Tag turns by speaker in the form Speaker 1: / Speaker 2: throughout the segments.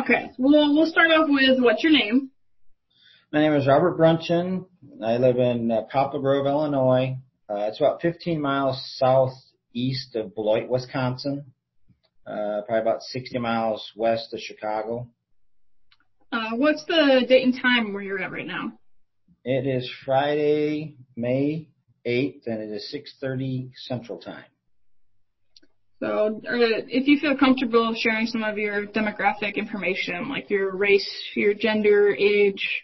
Speaker 1: Okay, well, we'll start off with what's your name?
Speaker 2: My name is Robert Brunchen. I live in Poplar Grove, Illinois. It's about 15 miles southeast of Beloit, Wisconsin. Probably about 60 miles west of Chicago.
Speaker 1: What's the date and time where you're at right now?
Speaker 2: It is Friday, May 8th, and it is 6:30 Central Time.
Speaker 1: So, if you feel comfortable sharing some of your demographic information, like your race, your gender, age.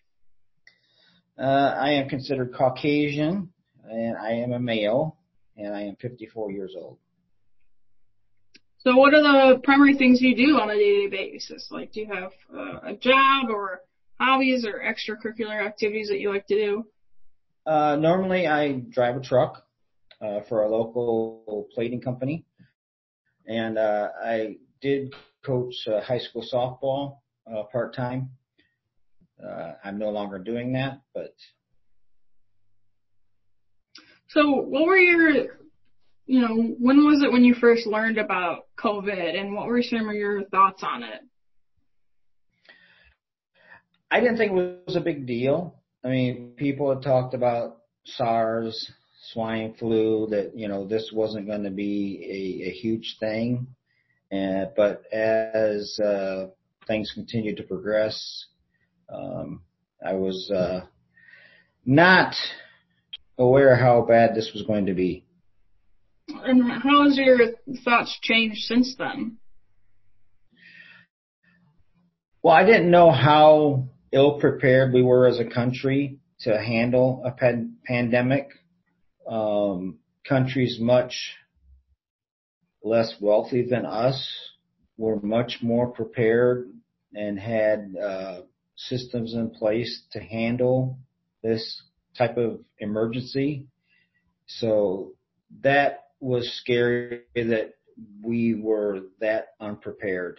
Speaker 2: I am considered Caucasian, and I am a male, and I am 54 years old.
Speaker 1: So what are the primary things you do on a day-to-day basis? Like, do you have a job or hobbies or extracurricular activities that you like to do?
Speaker 2: Normally, I drive a truck for a local plating company, and I did coach high school softball part-time. I'm no longer doing that, but.
Speaker 1: So what were when was it when you first learned about COVID, and what were some of your thoughts on it?
Speaker 2: I didn't think it was a big deal. I mean, people had talked about SARS, swine flu, that, this wasn't going to be a huge thing. But as things continued to progress, I was not aware how bad this was going to be.
Speaker 1: And how has your thoughts changed since then?
Speaker 2: Well, I didn't know how ill prepared we were as a country to handle a pandemic. Countries much less wealthy than us were much more prepared and had systems in place to handle this type of emergency. So that was scary that we were that unprepared.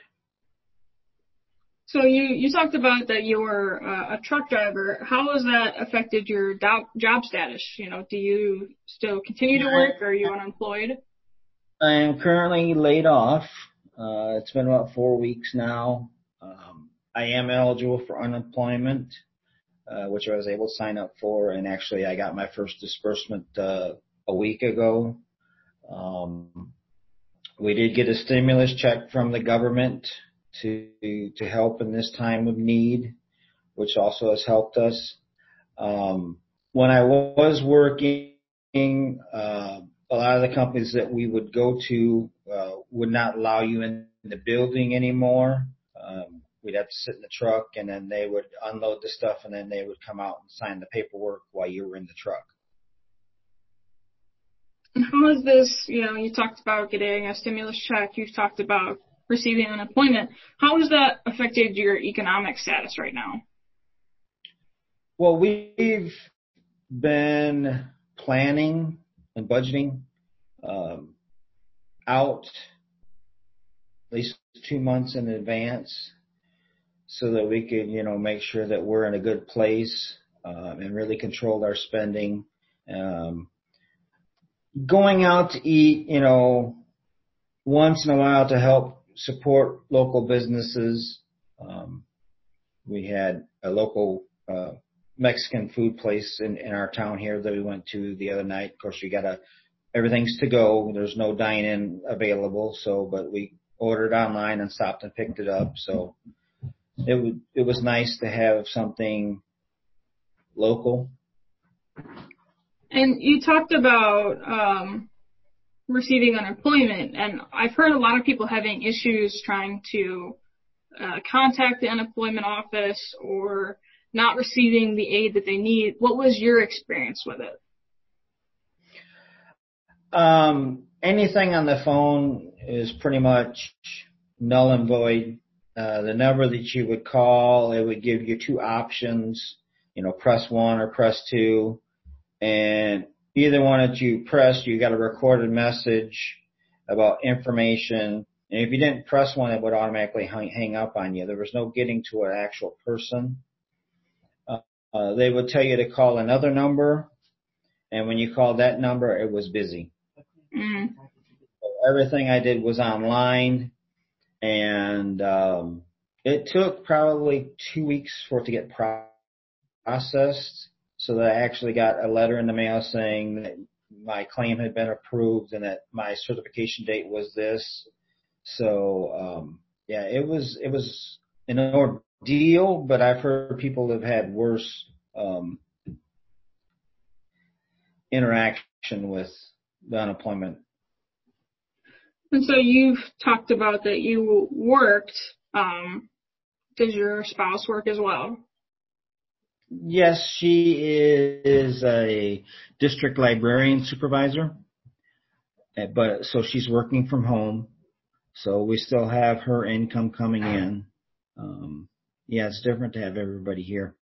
Speaker 1: So you talked about that you were a truck driver. How has that affected your job status? Do you still continue to work, or are you unemployed?
Speaker 2: I am currently laid off. It's been about 4 weeks now. I am eligible for unemployment, which I was able to sign up for, and actually I got my first disbursement a week ago. We did get a stimulus check from the government to help in this time of need, which also has helped us. When I was working, a lot of the companies that we would go to would not allow you in the building anymore. We'd have to sit in the truck, and then they would unload the stuff, and then they would come out and sign the paperwork while you were in the truck.
Speaker 1: And how is this, you talked about getting a stimulus check, you've talked about receiving unemployment. How has that affected your economic status right now?
Speaker 2: Well, we've been planning and budgeting out at least 2 months in advance so that we could, make sure that we're in a good place and really control our spending. Going out to eat, once in a while to help support local businesses. We had a local Mexican food place in our town here that we went to the other night. Of course, everything's to go. There's no dine-in available. But we ordered online and stopped and picked it up. So it was nice to have something local.
Speaker 1: And you talked about receiving unemployment, and I've heard a lot of people having issues trying to contact the unemployment office or not receiving the aid that they need. What was your experience with it?
Speaker 2: Anything on the phone is pretty much null and void. The number that you would call, it would give you two options, press 1 or press 2. And either one that you pressed, you got a recorded message about information. And if you didn't press one, it would automatically hang up on you. There was no getting to an actual person. They would tell you to call another number. And when you called that number, it was busy.
Speaker 1: Mm.
Speaker 2: So everything I did was online. And It took probably 2 weeks for it to get processed, so that I actually got a letter in the mail saying that my claim had been approved and that my certification date was this. So yeah, it was an ordeal, but I've heard people have had worse um, interaction with the unemployment.
Speaker 1: And so you've talked about that you worked. Does your spouse work as well?
Speaker 2: Yes, she is a district librarian supervisor, but so she's working from home. So we still have her income coming in. Um, yeah, it's different to have everybody here.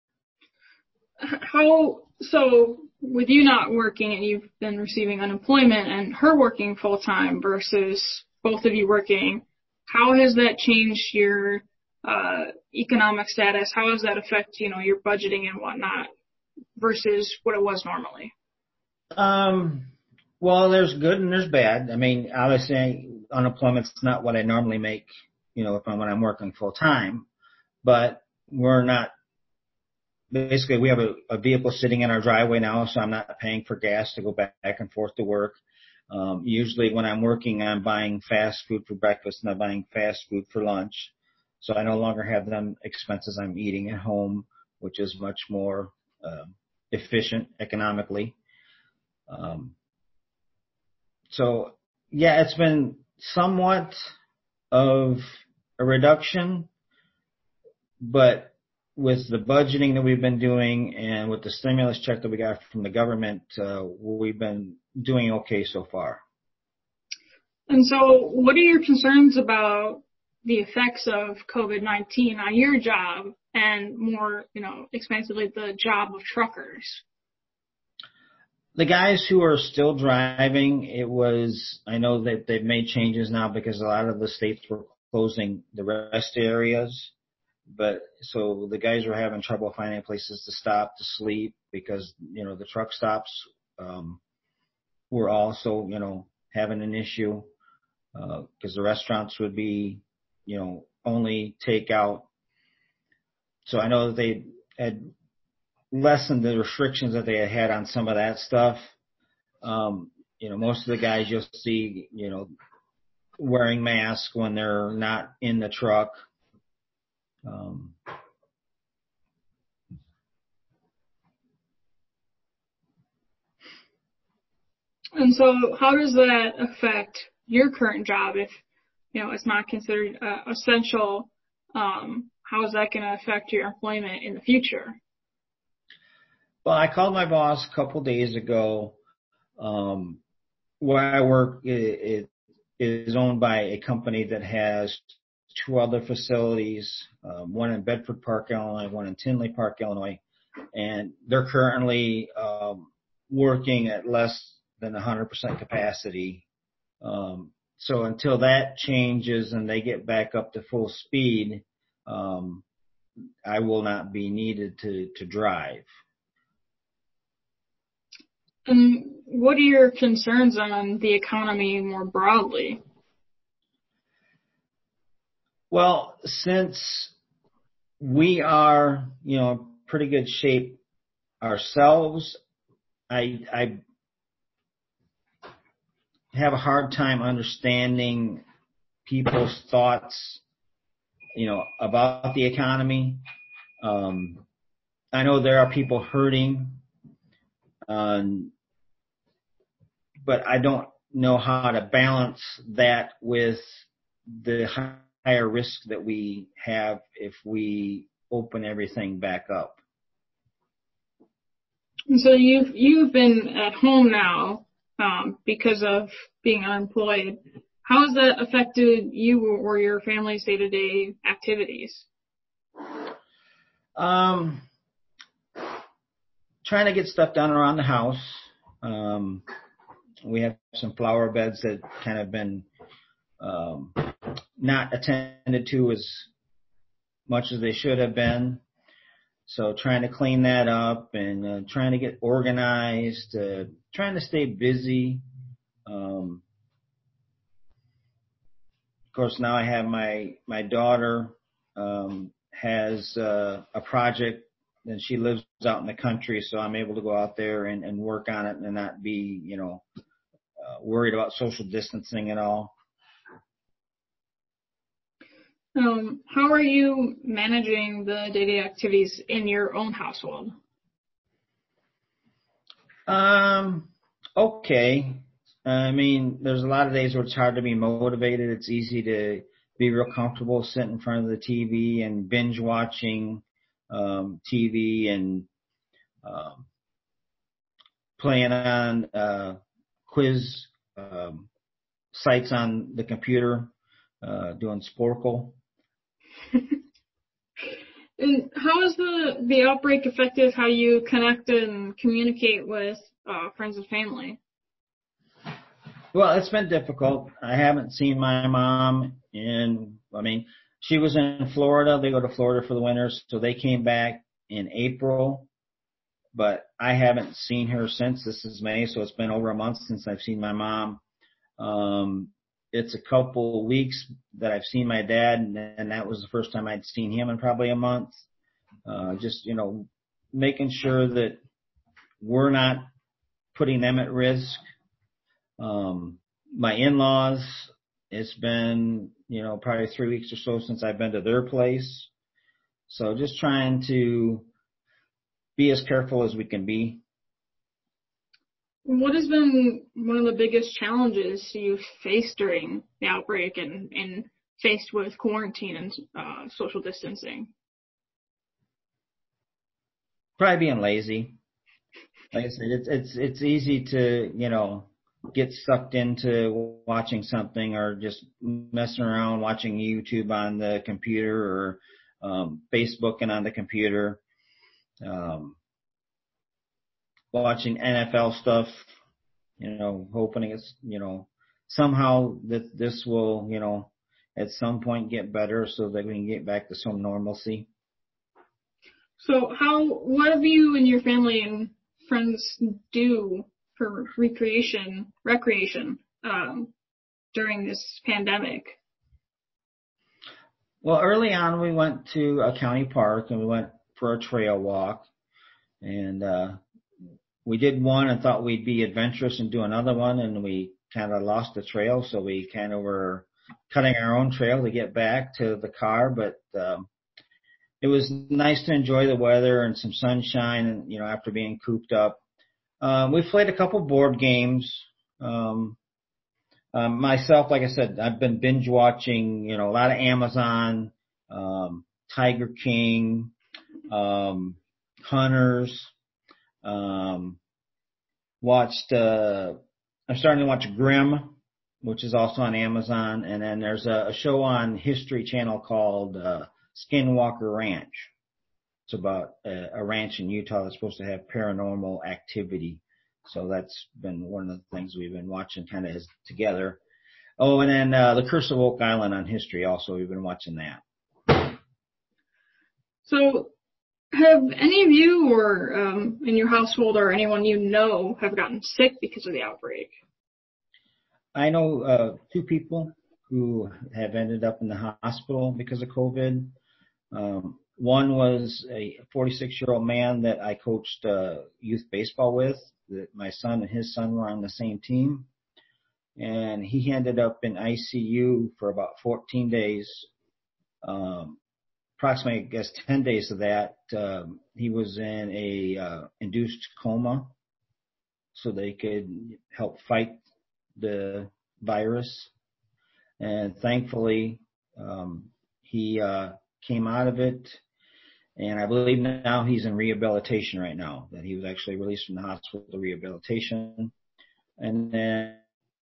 Speaker 1: So with you not working and you've been receiving unemployment and her working full time versus both of you working, how has that changed your economic status? How does that affect, your budgeting and whatnot versus what it was normally?
Speaker 2: Um, well, there's good and there's bad. I mean, obviously, unemployment's not what I normally make, when I'm working full time. But we're not. Basically, we have a vehicle sitting in our driveway now, so I'm not paying for gas to go back and forth to work. Usually, when I'm working, I'm buying fast food for breakfast and I'm buying fast food for lunch. So I no longer have them expenses I'm eating at home, which is much more efficient economically. Um, So yeah, it's been somewhat of a reduction, but with the budgeting that we've been doing and with the stimulus check that we got from the government, we've been doing okay so far.
Speaker 1: And so what are your concerns about the effects of COVID-19 on your job and more, expansively the job of truckers?
Speaker 2: The guys who are still driving, I know that they've made changes now because a lot of the states were closing the rest areas. But so the guys were having trouble finding places to stop to sleep because, the truck stops, were also, having an issue, because the restaurants would be, only takeout. So I know that they had lessened the restrictions that they had on some of that stuff. Most of the guys you'll see, wearing masks when they're not in the truck. Um,
Speaker 1: And so how does that affect your current job if, it's not considered essential? How is that going to affect your employment in the future?
Speaker 2: well, I called my boss a couple days ago. Um, where I work, it is owned by a company that has two other facilities, one in Bedford Park, Illinois, one in Tinley Park, Illinois, and they're currently working at less than 100% capacity. So until that changes and they get back up to full speed, um, I will not be needed to drive.
Speaker 1: And what are your concerns on the economy more broadly?
Speaker 2: Well, since we are, pretty good shape ourselves, I have a hard time understanding people's thoughts, about the economy. I know there are people hurting, um, but I don't know how to balance that with the higher risk that we have if we open everything back up.
Speaker 1: And so you've been at home now because of being unemployed. How has that affected you or your family's day-to-day activities?
Speaker 2: Um, Trying to get stuff done around the house. Um, we have some flower beds that kind of been um, not attended to as much as they should have been. So trying to clean that up and trying to get organized, trying to stay busy. Of course, now I have my daughter has a project, and she lives out in the country, so I'm able to go out there and work on it and not be, worried about social distancing and all.
Speaker 1: How are you managing the day-to-day activities in your own household?
Speaker 2: Okay. I mean, there's a lot of days where it's hard to be motivated. It's easy to be real comfortable sitting in front of the TV and binge watching TV and playing on quiz sites on the computer, doing Sporkle.
Speaker 1: And how has the outbreak affected how you connect and communicate with friends and family?
Speaker 2: Well, it's been difficult. I haven't seen my mom she was in Florida. They go to Florida for the winters, so they came back in April. But I haven't seen her since. This is May, so it's been over a month since I've seen my mom. It's a couple weeks that I've seen my dad, and that was the first time I'd seen him in probably a month. Just, making sure that we're not putting them at risk. My in-laws, it's been, probably 3 weeks or so since I've been to their place. So just trying to be as careful as we can be.
Speaker 1: What has been one of the biggest challenges you've faced during the outbreak and faced with quarantine and social distancing?
Speaker 2: Probably being lazy. Like I said, it's easy to, get sucked into watching something or just messing around watching YouTube on the computer or Facebooking on the computer. Watching NFL stuff, hoping it's, somehow that this will, at some point get better so that we can get back to some normalcy.
Speaker 1: So what have you and your family and friends do for recreation during this pandemic?
Speaker 2: Well, early on we went to a county park and we went for a trail walk, and we did one and thought we'd be adventurous and do another one, and we kind of lost the trail, so we kind of were cutting our own trail to get back to the car. But it was nice to enjoy the weather and some sunshine, and after being cooped up. We played a couple board games. Myself, like I said, I've been binge watching, a lot of Amazon, Tiger King, Hunters. I'm starting to watch Grimm, which is also on Amazon, and then there's a show on History Channel called Skinwalker Ranch. It's about a ranch in Utah that's supposed to have paranormal activity. So that's been one of the things we've been watching kind of together. Oh, and then The Curse of Oak Island on History also. We've been watching that.
Speaker 1: So have any of you or in your household or anyone have gotten sick because of the outbreak? I
Speaker 2: know 2 people who have ended up in the hospital because of COVID. One was a 46-year-old man that I coached youth baseball with. That my son and his son were on the same team. And he ended up in ICU for about 14 days. Approximately, I guess, 10 days of that, he was in a induced coma so they could help fight the virus. And thankfully, he came out of it. And I believe now he's in rehabilitation right now, that he was actually released from the hospital to rehabilitation. And then,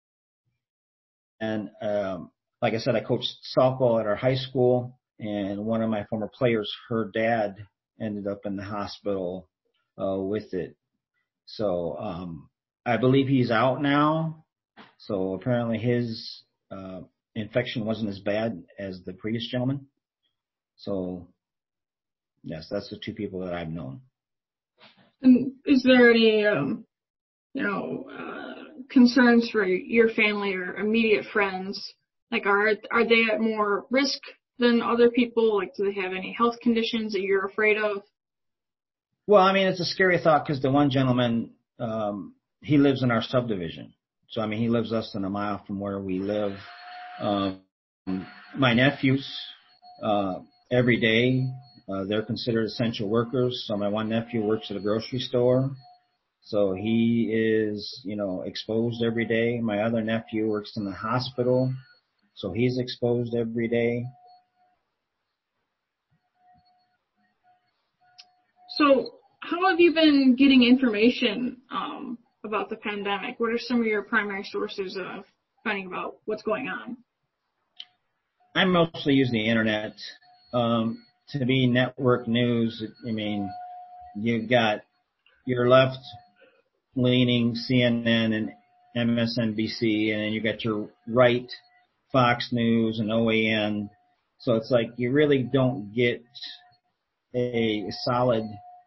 Speaker 2: like I said, I coached softball at our high school, and one of my former players, her dad, ended up in the hospital with it. So I believe he's out now. So apparently his infection wasn't as bad as the previous gentleman. So yes, that's the 2 people that I've known.
Speaker 1: And is there any, concerns for your family or immediate friends? Like, are they at more risk than other people? Like, do they have any health conditions that you're afraid of?
Speaker 2: Well, I mean, it's a scary thought because the one gentleman, he lives in our subdivision. So, I mean, he lives less than a mile from where we live. Um, my nephews, uh, every day, they're considered essential workers. So my one nephew works at a grocery store. So he is, exposed every day. My other nephew works in the hospital. So he's exposed every day.
Speaker 1: So how have you been getting information about the pandemic? What are some of your primary sources of finding about what's going on?
Speaker 2: I mostly use the internet. To be network news, I mean, you've got your left leaning CNN and MSNBC, and then you got your right Fox News and OAN. So it's like you really don't get a solid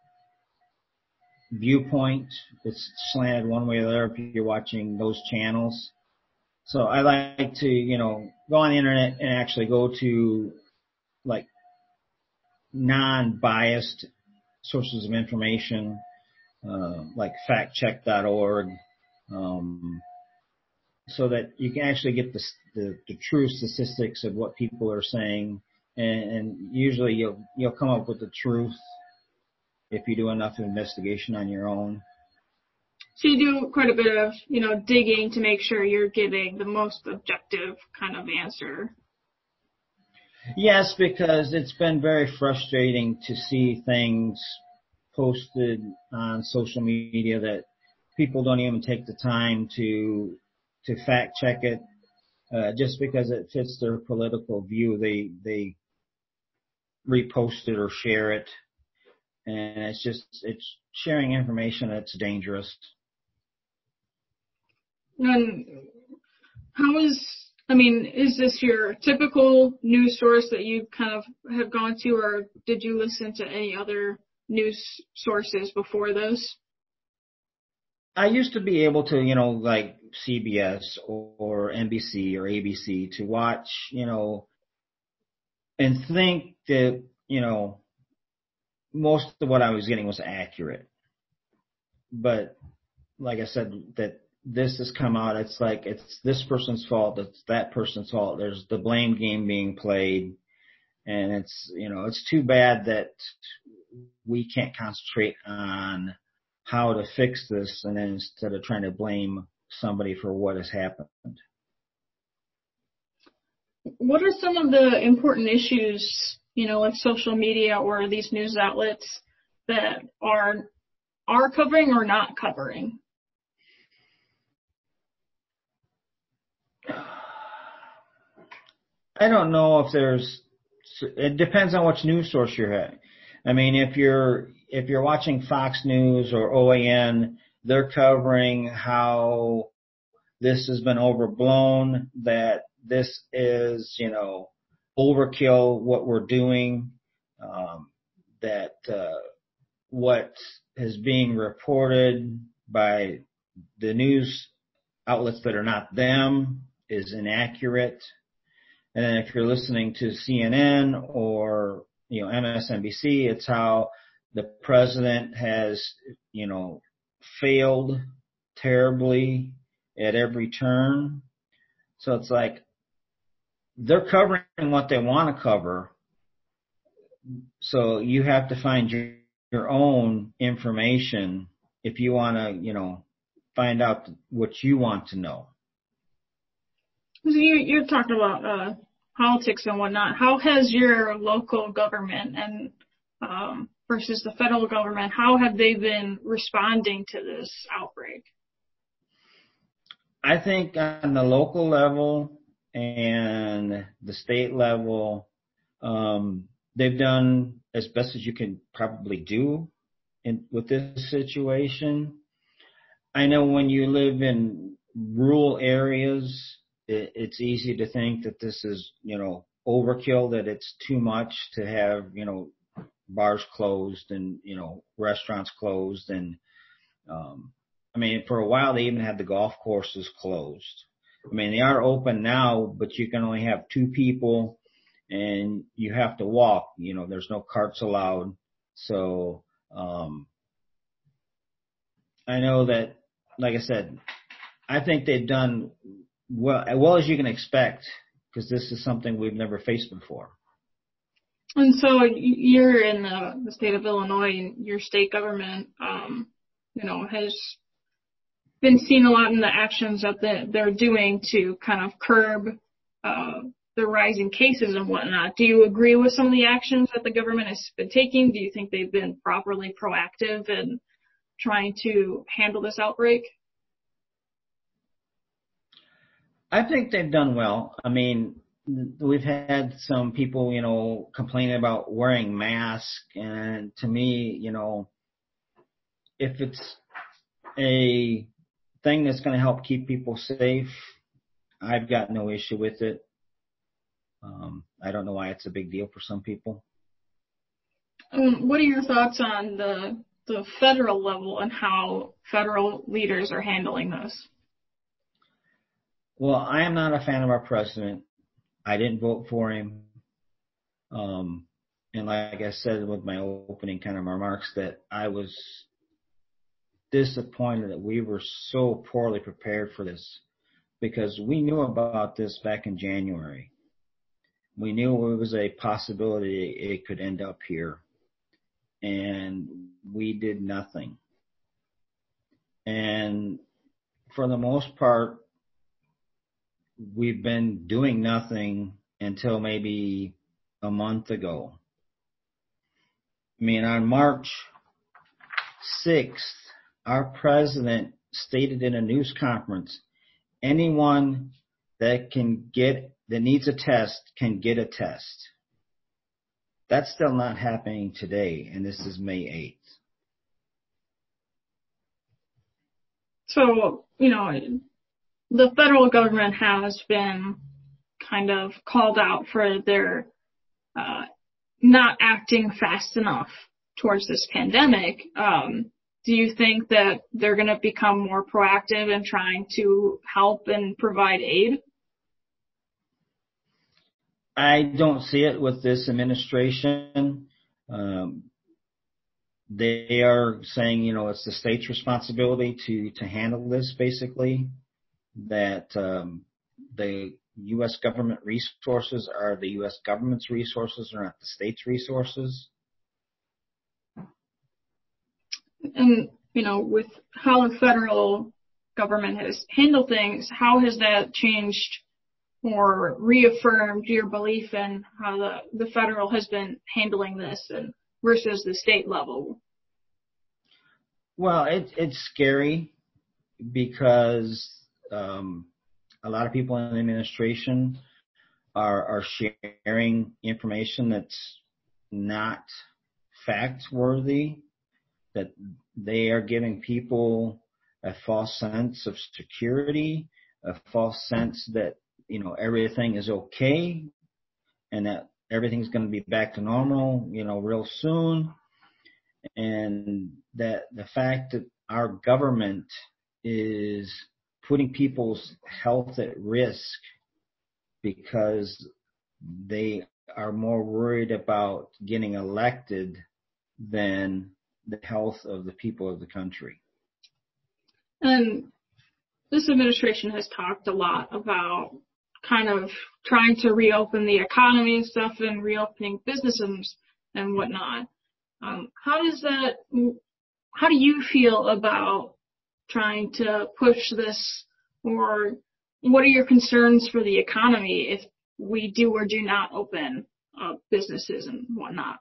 Speaker 2: viewpoint. It's slanted one way or the other if you're watching those channels. So I like to, go on the internet and actually go to like non-biased sources of information, like factcheck.org, so that you can actually get the true statistics of what people are saying, and usually you'll come up with the truth if you do enough investigation on your own.
Speaker 1: So you do quite a bit of, digging to make sure you're getting the most objective kind of answer.
Speaker 2: Yes, because it's been very frustrating to see things posted on social media that people don't even take the time to fact check it, just because it fits their political view. They repost it or share it, and it's sharing information that's dangerous.
Speaker 1: And is this your typical news source that you kind of have gone to, or did you listen to any other news sources before this?
Speaker 2: I used to be able to, like CBS or NBC or ABC to watch, and think that, most of what I was getting was accurate. But like I said, that this has come out, it's like it's this person's fault, it's that person's fault. There's the blame game being played, and it's too bad that we can't concentrate on how to fix this, and then instead of trying to blame somebody for what has happened.
Speaker 1: What are some of the important issues, like social media or these news outlets that are covering or not covering?
Speaker 2: I don't know if it depends on which news source you're at. I mean, if you're watching Fox News or OAN, they're covering how this has been overblown, that this is, overkill what we're doing, that what is being reported by the news outlets that are not them is inaccurate. And then if you're listening to CNN or, MSNBC, it's how the president has, failed terribly at every turn. So it's like they're covering what they want to cover. So you have to find your own information if you want to, find out what you want to know.
Speaker 1: So you're talking about politics and whatnot. How has your local government and versus the federal government, how have they been responding to this outbreak?
Speaker 2: I think on the local level and the state level, they've done as best as you can probably do with this situation. I know when you live in rural areas, it's easy to think that this is, overkill, that it's too much to have, bars closed and, restaurants closed. And, I mean, for a while they even had the golf courses closed. I mean, they are open now, but you can only have two people and you have to walk. There's no carts allowed. So I know that, like I said, I think they've done well as you can expect, because this is something we've never faced before.
Speaker 1: And so you're in the state of Illinois, and your state government, has been seen a lot in the actions that they're doing to kind of curb the rising cases and whatnot. Do you agree with some of the actions that the government has been taking? Do you think they've been properly proactive in trying to handle this outbreak?
Speaker 2: I think they've done well. I mean, we've had some people, complaining about wearing masks. And to me, if it's a thing that's going to help keep people safe, I've got no issue with it. I don't know why it's a big deal for some people.
Speaker 1: What are your thoughts on the federal level and how federal leaders are handling this?
Speaker 2: Well, I am not a fan of our president. I didn't vote for him. And like I said with my opening kind of remarks, that I was disappointed that we were so poorly prepared for this, because we knew about this back in January. We knew it was a possibility it could end up here, and we did nothing. And for the most part, we've been doing nothing until maybe a month ago. I mean, on March 6th, our president stated in a news conference, anyone that needs a test can get a test. That's still not happening today, and this is May 8th.
Speaker 1: So, the federal government has been kind of called out for their not acting fast enough towards this pandemic. Do you think that they're going to become more proactive in trying to help and provide aid?
Speaker 2: I don't see it with this administration. They are saying, it's the state's responsibility to handle this, basically, that the U.S. government resources are the U.S. government's resources, are not the state's resources.
Speaker 1: And, with how the federal government has handled things, how has that changed or reaffirmed your belief in how the federal has been handling this versus the state level?
Speaker 2: Well, it's scary because a lot of people in the administration are sharing information that's not fact-worthy, that they are giving people a false sense of security, a false sense that, everything is okay and that everything's going to be back to normal, real soon. And that the fact that our government is putting people's health at risk because they are more worried about getting elected than the health of the people of the country.
Speaker 1: And this administration has talked a lot about kind of trying to reopen the economy and stuff and reopening businesses and whatnot. How do you feel about trying to push this, or what are your concerns for the economy if we do or do not open businesses and whatnot?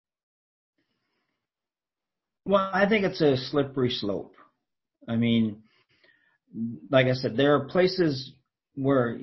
Speaker 2: Well, I think it's a slippery slope. I mean, like I said, there are places where,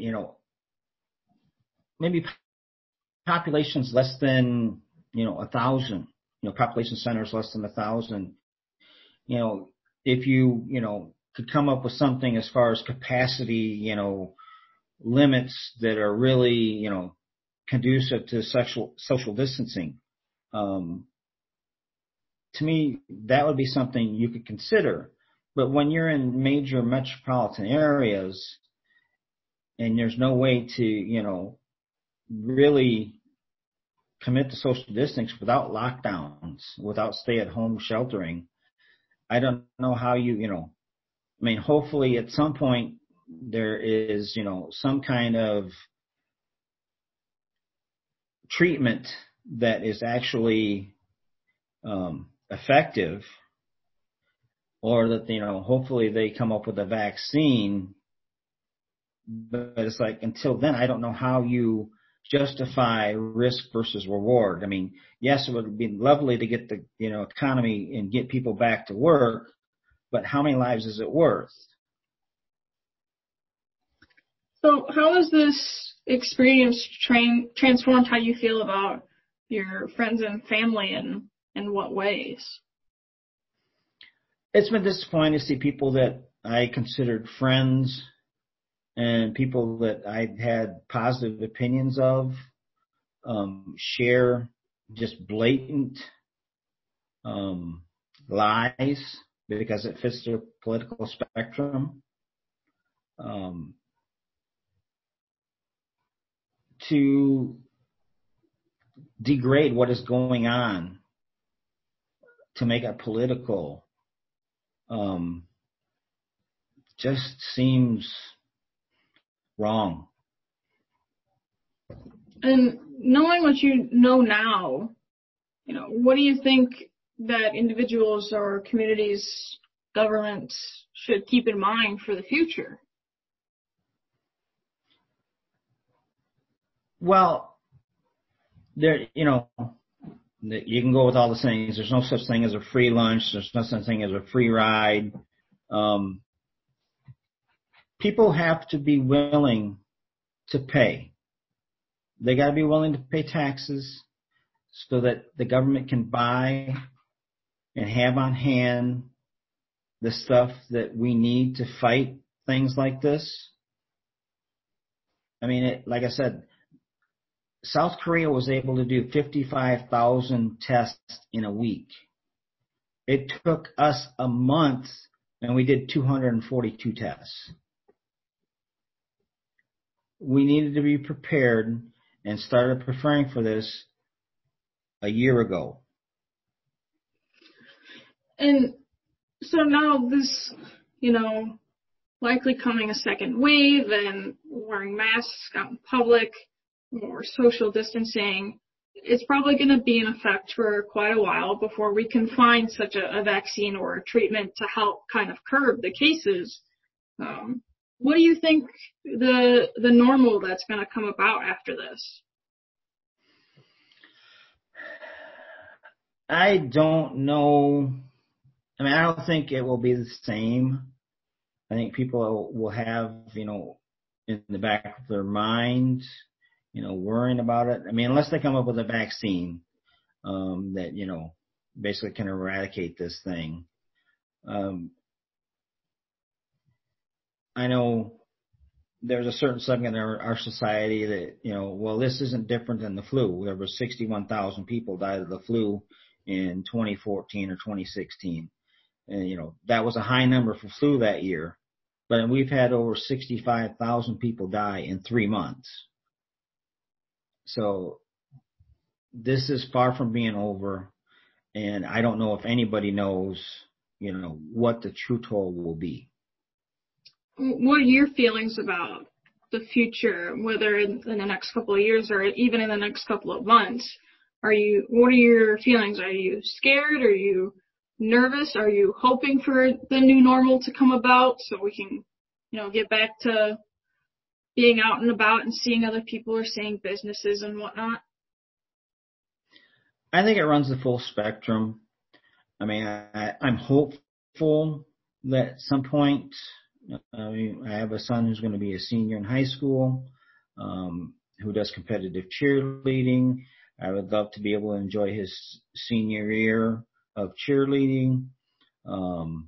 Speaker 2: maybe populations less than, 1,000, population centers less than 1,000. If you, could come up with something as far as capacity, limits that are really, conducive to social distancing. To me, that would be something you could consider. But when you're in major metropolitan areas and there's no way to, really commit to social distancing without lockdowns, without stay-at-home sheltering, I don't know how I mean, hopefully at some point there is, some kind of treatment that is actually effective, or that, hopefully they come up with a vaccine. But it's like, until then, I don't know how you justify risk versus reward. I mean, yes, it would be lovely to get the, economy and get people back to work, but how many lives is it worth?
Speaker 1: So how has this experience transformed how you feel about your friends and family, and in what ways?
Speaker 2: It's been disappointing to see people that I considered friends and people that I had positive opinions of share just blatant lies because it fits their political spectrum. To degrade what is going on to make it political just seems wrong.
Speaker 1: And knowing what you know now, what do you think that individuals or communities, governments should keep in mind for the future?
Speaker 2: Well, there, you can go with all the things. There's no such thing as a free lunch. There's no such thing as a free ride. People have to be willing to pay. They got to be willing to pay taxes so that the government can buy and have on hand the stuff that we need to fight things like this. I mean, like I said, South Korea was able to do 55,000 tests in a week. It took us a month, and we did 242 tests. We needed to be prepared and started preparing for this a year ago.
Speaker 1: And so now this, likely coming a second wave and wearing masks out in public, more social distancing, it's probably going to be in effect for quite a while before we can find such a vaccine or a treatment to help kind of curb the cases. What do you think the normal that's going to come about after this?
Speaker 2: I don't know. I mean, I don't think it will be the same. I think people will have, in the back of their mind, worrying about it. I mean, unless they come up with a vaccine that, basically can eradicate this thing. I know there's a certain segment in our society that, well, this isn't different than the flu. There were 61,000 people died of the flu in 2014 or 2016. And, that was a high number for flu that year. But we've had over 65,000 people die in 3 months. So this is far from being over. And I don't know if anybody knows, what the true toll will be.
Speaker 1: What are your feelings about the future, whether in the next couple of years or even in the next couple of months? What are your feelings? Are you scared? Are you nervous? Are you hoping for the new normal to come about so we can, get back to being out and about and seeing other people or seeing businesses and whatnot?
Speaker 2: I think it runs the full spectrum. I mean, I'm hopeful that at some point, I have a son who's going to be a senior in high school, who does competitive cheerleading. I would love to be able to enjoy his senior year of cheerleading. I'm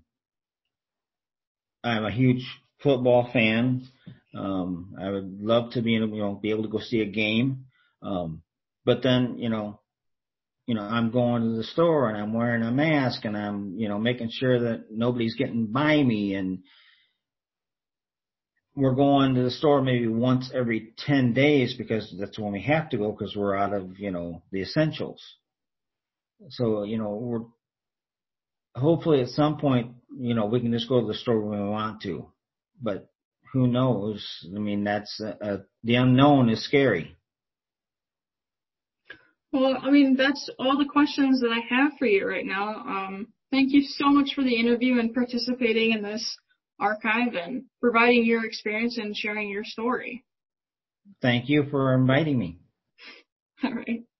Speaker 2: a huge football fan. I would love to be able to go see a game. But then, I'm going to the store and I'm wearing a mask and I'm, making sure that nobody's getting by me. And we're going to the store maybe once every 10 days because that's when we have to go because we're out of, the essentials. So, we're hopefully at some point, we can just go to the store when we want to, but who knows? I mean, that's the unknown is scary.
Speaker 1: Well, I mean, that's all the questions that I have for you right now. Thank you so much for the interview and participating in this archive and providing your experience and sharing your story.
Speaker 2: Thank you for inviting me.
Speaker 1: All right.